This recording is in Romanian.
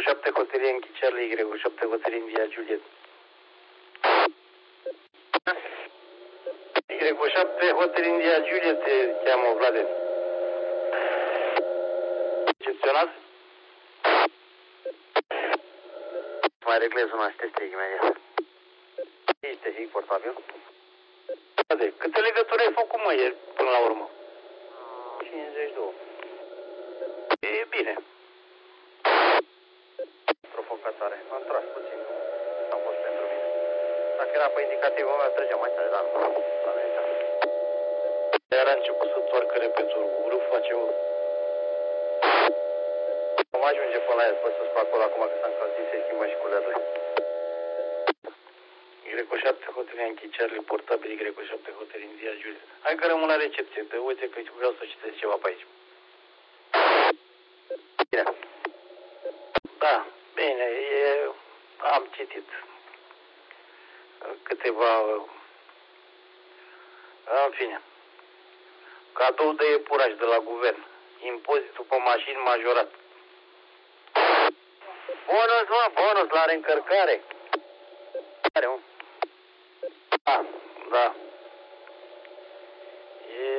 Y7 Hotel Yankee Charlie, Y7 Hotel India Juliet. Y7 Hotel India Juliet, te cheamă Vlad. Recepționat? Mai reglez una stestic imediat. Este și portabil. Câte legături ai făcut, mă, ieri, până la urmă? 52. E bine. Provocatoare. Am tras puțin. Am fost pentru mine. Dacă era pe indicativul meu, trăgeam mai tare, dar nu. La mine. Era început să toarcă repetul cu râf, face o... Vom ajunge până la el, pot să-ți fac acolo acum că s-a încălzit, se schimbă și culorile. Y7 Hotel Yankee Charlie, portabil Y7 Hotel India Juliet. Hai că rămân la recepție, te uite că vreau să citesc ceva pe aici. Bine. Da, bine, am citit câteva, în fine, cadou de iepuraș de la guvern, impozitul pe mașini majorat. Bonus, mă, bonus la reîncărcare. Da, da.